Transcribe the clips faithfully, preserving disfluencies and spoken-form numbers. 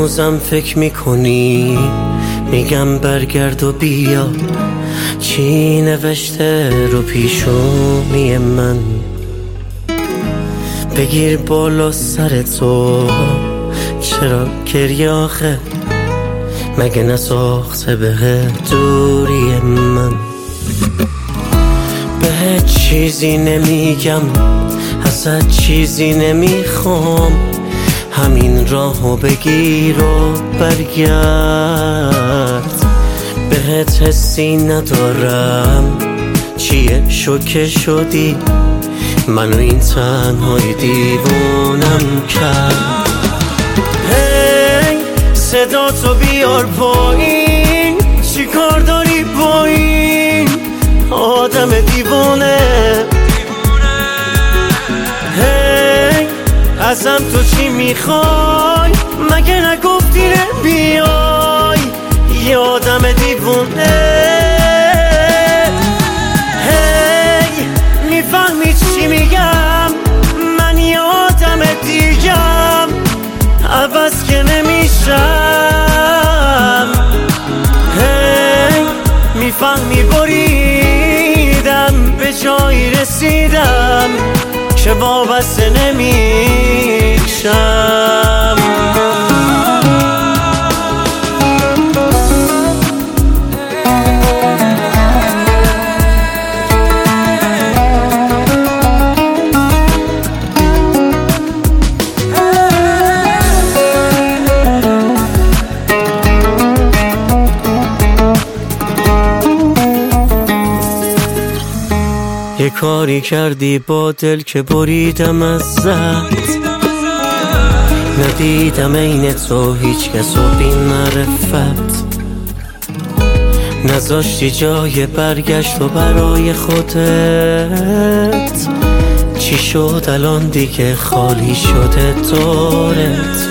هنوزم فکر میکنی؟ میگم برگرد و بیا، چی نوشته رو پیشونی من؟ بگیر بالا سر تو، چرا گریه آخه؟ مگه نساخته به دوری من؟ بهت چیزی نمیگم، ازت چیزی نمیخوام، همین راهو بگیر و برگرد. بهت حسی ندارم، چیه شوکه شدی؟ منو این تنهای دیوونم کرد. هی صدا تو بیار پایین، چی کار داری با این آدم دیوونه؟ هی ازم تو چی میخوای؟ مگه نگفتی بیای یه آدم دیوونه؟ هی میفهمی چی میگم؟ من یه آدم دیگم، عوض که نمیشم. هی میفهمی بریدم، به جایی رسیدم که وابسته نمیشم. یه کاری کردی با دل که بریدم ازت، ندیدم عین تو هیچ کس و بی معرفت، نذاشتی جای برگشت و برای خودت. چی شد الان دیگه خالی شده دورت؟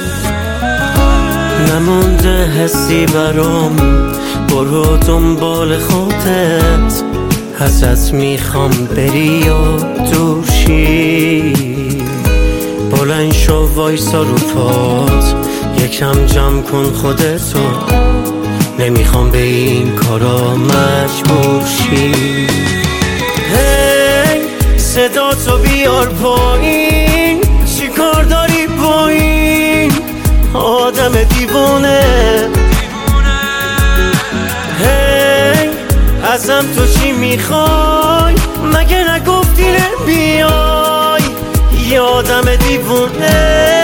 نمونده حسی برام، برو دنبال خودت. ازت میخوام بری و دوشی، بلند شو وایسا رو پات، یکم جمع کن خودتو، نمیخوام به این کارا مجبور شی. هی صدا تو بیار پایین، چی کار داری با این آدم دیوونه؟ ازم تو چی میخوای؟ مگه نگفتی بیای یه آدم دیوونه؟